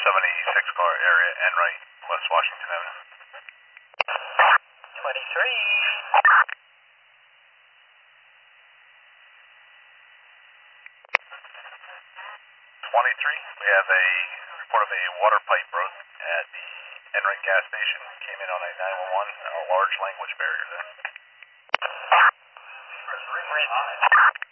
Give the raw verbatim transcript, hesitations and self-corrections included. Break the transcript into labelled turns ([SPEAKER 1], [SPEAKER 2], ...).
[SPEAKER 1] seventy-six car area, Enright, West Washington Avenue.
[SPEAKER 2] twenty-three.
[SPEAKER 1] twenty-three, we have a report of a water pipe broke at the Enright gas station. Came in on a nine one one, a large language barrier there.
[SPEAKER 2] Read.